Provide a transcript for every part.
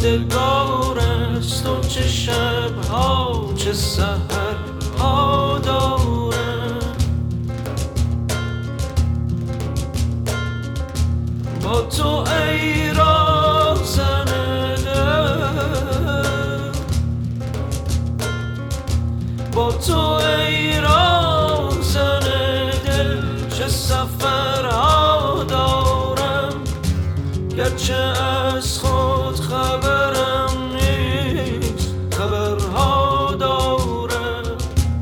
روزگار است و چه شبها چه سحرها دارم. با تو ای راهزن دل، با تو ای راهزن دل چه سفرها دارم. گرچه از خود خبرم نیست خبرها دارم.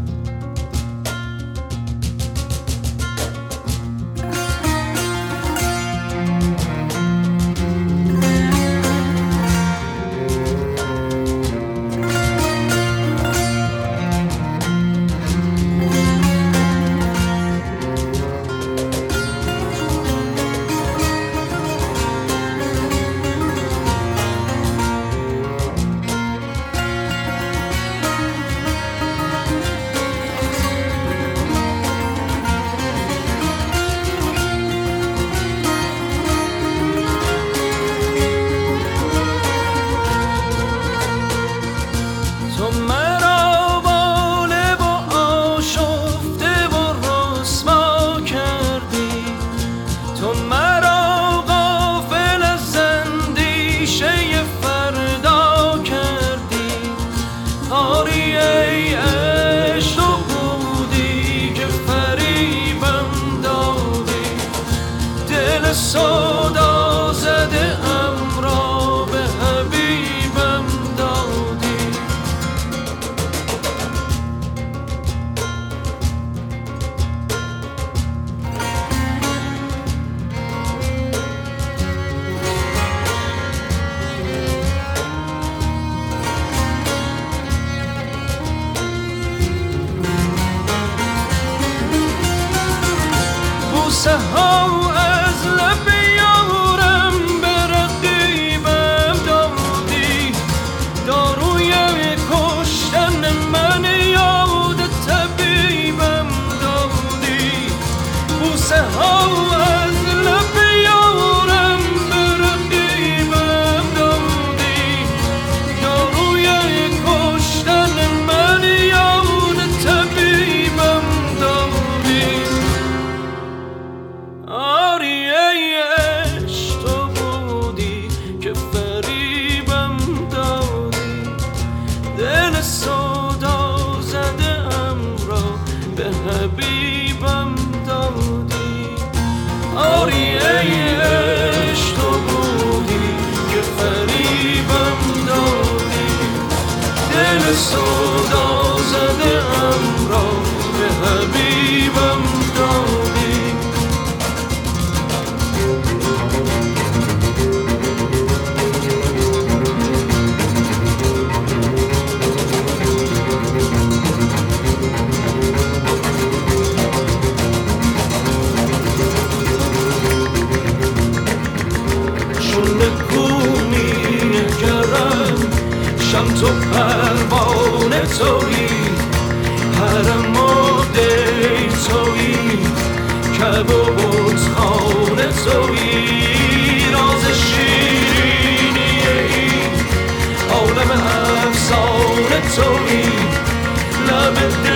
صدا زده ام را به حبیبم دادی. بوسه ها از لب یارم به رقیبم دادی. داروی کشتن من یاد طبیبم دادی. بوسه ها از لب یارم به رقیبم دادی. داروی کشتن من یاد طبیبم دادی. آری ای عشق تو بودی که فریبم دادی. دل سودا زده ام را به حبیبم دادی. آری ای عشق تو بودی که فریبم دادی. دل سودا زده ام را به حبیبم دادی. شم تو پروانه تویی، حرم و دی تویی، کعبه و بتخانه تویی. راز شیرینی این عالم افسانه تویی، لب